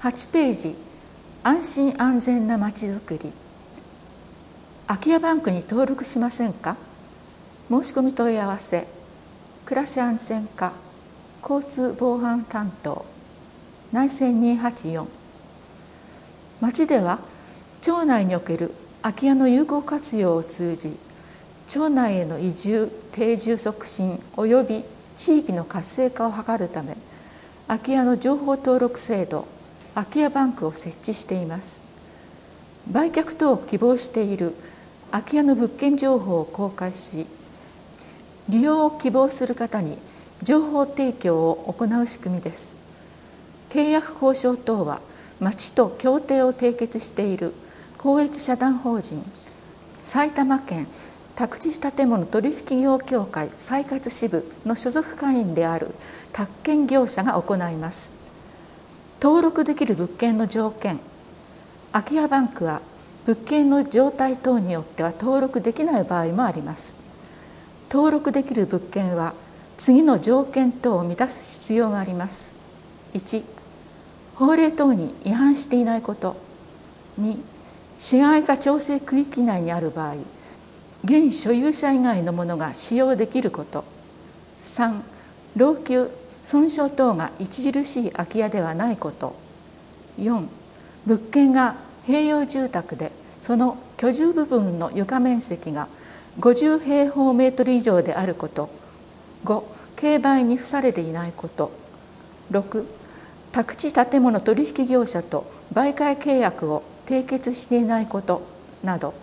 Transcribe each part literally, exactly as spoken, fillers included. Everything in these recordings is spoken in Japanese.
はちページ、安心安全なまちづくり。空き家バンクに登録しませんか？申し込み問い合わせ、暮らし安全課交通防犯担当、内線にはちよん。町では町内における空き家の有効活用を通じ、町内への移住・定住促進および地域の活性化を図るため、空き家の情報登録制度、空き家バンクを設置しています。売却等を希望している空き家の物件情報を公開し、利用を希望する方に情報提供を行う仕組みです。契約交渉等は町と協定を締結している公益社団法人埼玉県宅地建物取引業協会再活支部の所属会員である宅建業者が行います。登録できる物件の条件。空き家バンクは物件の状態等によっては登録できない場合もあります。登録できる物件は次の条件等を満たす必要があります。いち、法令等に違反していないこと。に、市街化調整区域内にある場合、現所有者以外のものが使用できること。さん、老朽・損傷等が著しい空き家ではないこと。よん、物件が併用住宅でその居住部分の床面積がごじゅうへいほうメートル以上であること。ご、競売に付されていないこと。ろく、宅地建物取引業者と売買契約を締結していないことなど。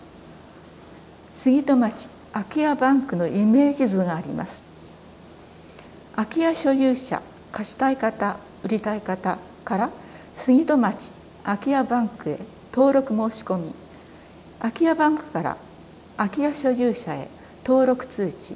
杉戸町空き家バンクのイメージ図があります。空き家所有者、貸したい方、売りたい方から杉戸町空き家バンクへ登録申し込み、空き家バンクから空き家所有者へ登録通知、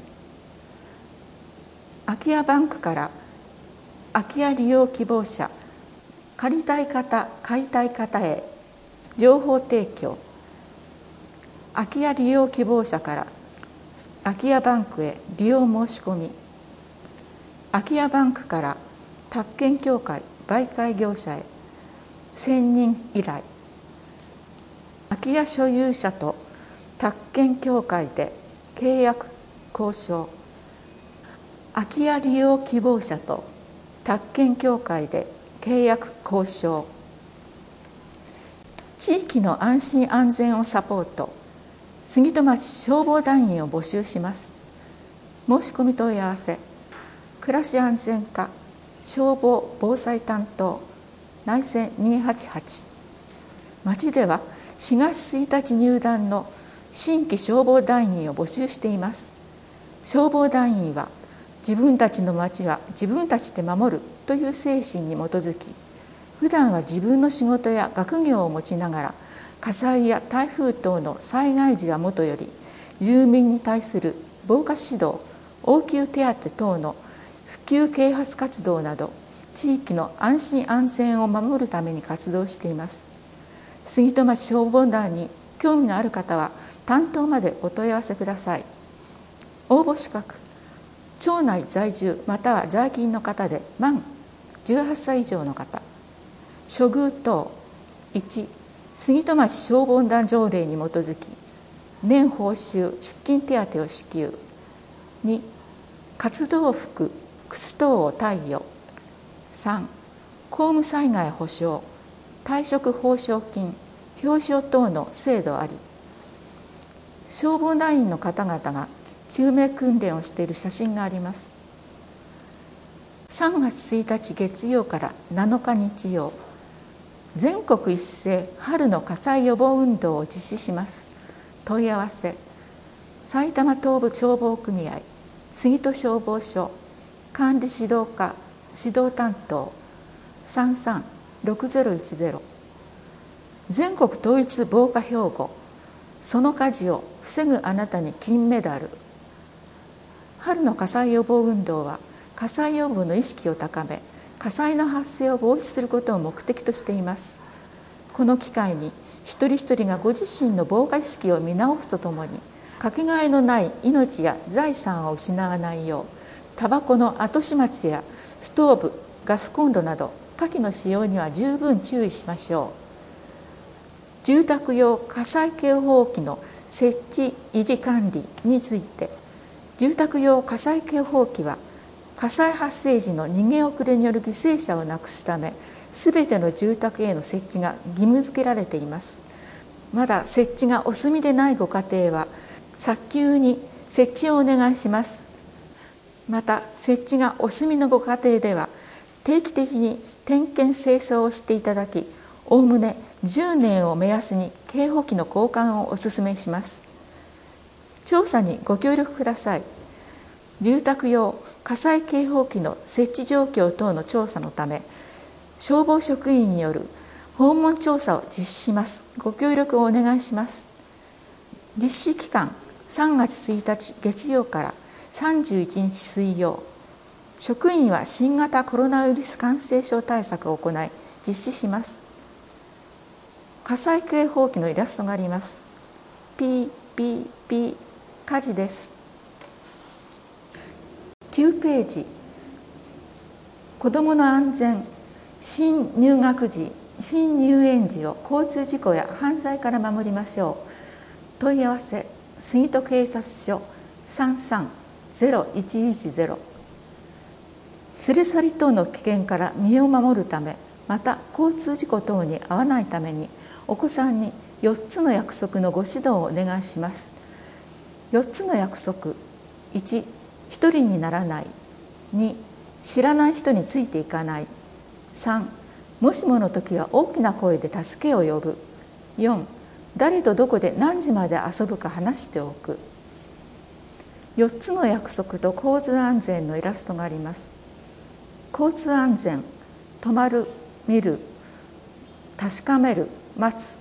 空き家バンクから空き家利用希望者、借りたい方、買いたい方へ情報提供、空き家利用希望者から空き家バンクへ利用申し込み、空き家バンクから宅建協会媒介業者へ選任依頼、空き家所有者と宅建協会で契約交渉、空き家利用希望者と宅建協会で契約交渉、地域の安心安全をサポート、杉戸町消防団員を募集します。申し込み問い合わせ、暮らし安全課消防防災担当、内線にはちはち。町ではしがつついたち入団の新規消防団員を募集しています。消防団員は自分たちの町は自分たちで守るという精神に基づき、普段は自分の仕事や学業を持ちながら、火災や台風等の災害時はもとより、住民に対する防火指導、応急手当等の普及啓発活動など、地域の安心安全を守るために活動しています。杉戸町消防団に興味のある方は、担当までお問い合わせください。応募資格、町内在住または在勤の方で満じゅうはっさい以上の方。処遇等、いち、杉戸町消防団条例に基づき年報酬出勤手当を支給。に、活動服、靴等を貸与。さん、公務災害保障、退職報奨金、表彰等の制度あり。消防団員の方々が救命訓練をしている写真があります。さんがつついたち月曜からなのか日曜、全国一斉春の火災予防運動を実施します。問い合わせ、埼玉東部消防組合杉戸消防署管理指導課指導担当さんさんろくゼロいちゼロ。全国統一防火標語、その火事を防ぐあなたに金メダル。春の火災予防運動は火災予防の意識を高め、火災の発生を防止することを目的としています。この機会に一人一人がご自身の防火意識を見直すとともに、かけがえのない命や財産を失わないよう、タバコの後始末やストーブ、ガスコンロなど火器の使用には十分注意しましょう。住宅用火災警報器の設置維持管理について、住宅用火災警報器は火災発生時の逃げ遅れによる犠牲者をなくすため、すべての住宅への設置が義務付けられています。まだ設置がお済みでないご家庭は早急に設置をお願いします。また設置がお済みのご家庭では定期的に点検清掃をしていただき、おおむねじゅうねんを目安に警報器の交換をお勧めします。調査にご協力ください。住宅用火災警報器の設置状況等の調査のため、消防職員による訪問調査を実施します。ご協力をお願いします。実施期間さんがつついたち月曜からさんじゅういちにち水曜。職員は新型コロナウイルス感染症対策を行い実施します。火災警報器のイラストがあります。ピーピーピー火事です。きゅうページ、子どもの安全、新入学時、新入園時を交通事故や犯罪から守りましょう。問い合わせ、杉戸警察署 さんさんゼロいちいちゼロ。連れ去り等の危険から身を守るため、また交通事故等に遭わないために、お子さんによっつの約束のご指導をお願いします。よっつの約束。いち、一人にならない。に、知らない人についていかない。さん、もしもの時は大きな声で助けを呼ぶ。よん、誰とどこで何時まで遊ぶか話しておく。よっつの約束と交通安全のイラストがあります。交通安全、止まる、見る、確かめる、待つ。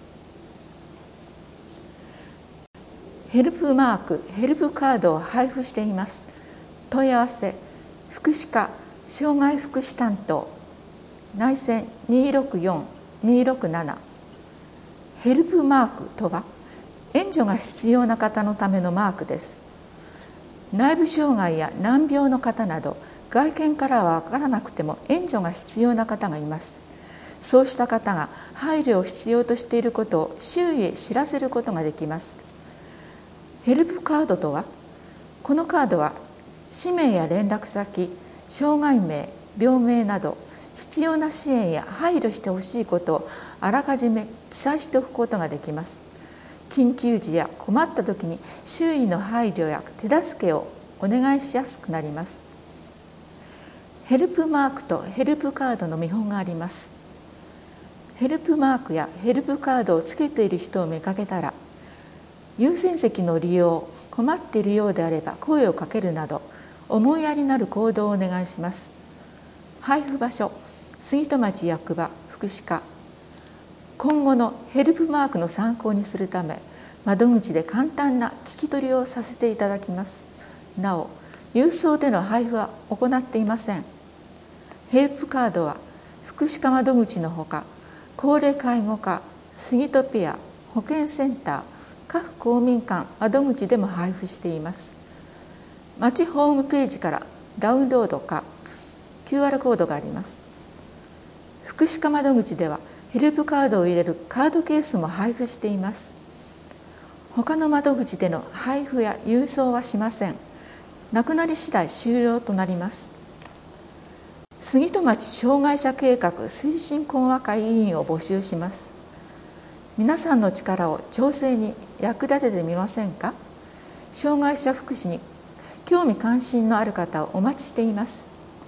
ヘルプマーク、ヘルプカードを配布しています。問い合わせ、福祉課障害福祉担当、内線にーろくよん にーろくなな。ヘルプマークとは、援助が必要な方のためのマークです。内部障害や難病の方など、外見からは分からなくても援助が必要な方がいます。そうした方が配慮を必要としていることを周囲へ知らせることができます。ヘルプカードとは、このカードは氏名や連絡先、障害名、病名など必要な支援や配慮してほしいことをあらかじめ記載しておくことができます。緊急時や困った時に周囲の配慮や手助けをお願いしやすくなります。ヘルプマークとヘルプカードの見本があります。ヘルプマークやヘルプカードをつけている人を見かけたら、優先席の利用、困っているようであれば声をかけるなど、思いやりのある行動をお願いします。配布場所、杉戸町役場福祉課。今後のヘルプマークの参考にするため、窓口で簡単な聞き取りをさせていただきます。なお、郵送での配布は行っていません。ヘルプカードは福祉課窓口のほか、高齢介護課、杉戸ペア、保健センター、各公民館窓口でも配布しています。町ホームページからダウンロードか キューアール コードがあります。福祉課窓口ではヘルプカードを入れるカードケースも配布しています。他の窓口での配布や郵送はしません。なくなり次第終了となります。杉戸町障害者計画推進懇話会委員を募集します。皆さんの力を調整に役立ててみませんか。障害者福祉に興味関心のある方をお待ちしています。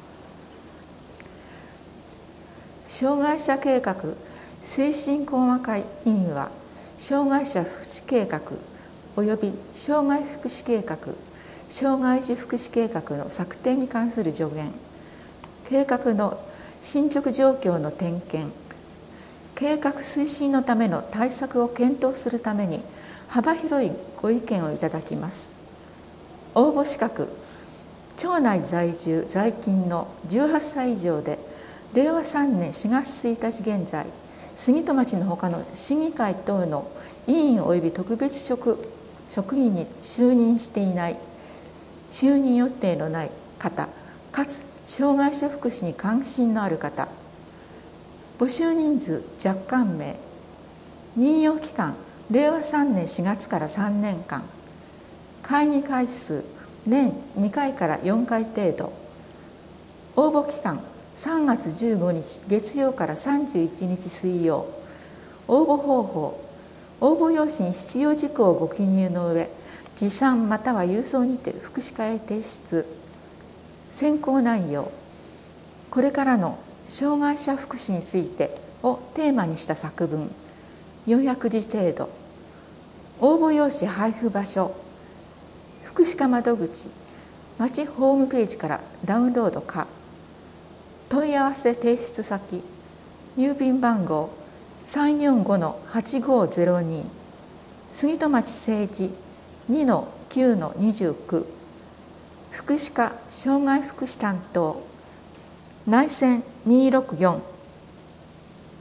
障害者計画推進懇話会委員は、障害者福祉計画および障害福祉計画、障害児福祉計画の策定に関する助言、計画の進捗状況の点検、計画推進のための対策を検討するために幅広いご意見をいただきます。応募資格、町内在住在勤のじゅうはっさい以上で、れいわさんねんしがつついたち現在、杉戸町のほかの市議会等の委員及び特別職職員に就任していない、就任予定のない方、かつ障害者福祉に関心のある方、 募集人数若干名、任用期間れいわさんねんしがつからさんねんかん、会議回数年にかいからよんかい程度、応募期間さんがつじゅうごにち月曜からさんじゅういちにち水曜。応募方法、応募用紙に必要事項をご記入の上、持参または郵送にて福祉課へ提出。選考内容、これからの障害者福祉についてをテーマにした作文よんひゃくじ程度。応募用紙配布場所、福祉課窓口、町ホームページからダウンロードか。問い合わせ提出先、郵便番号 さんよんごのはちごゼロに 杉戸町政治 にのきゅうのにじゅうきゅう、福祉課障害福祉担当、内線にーろくよん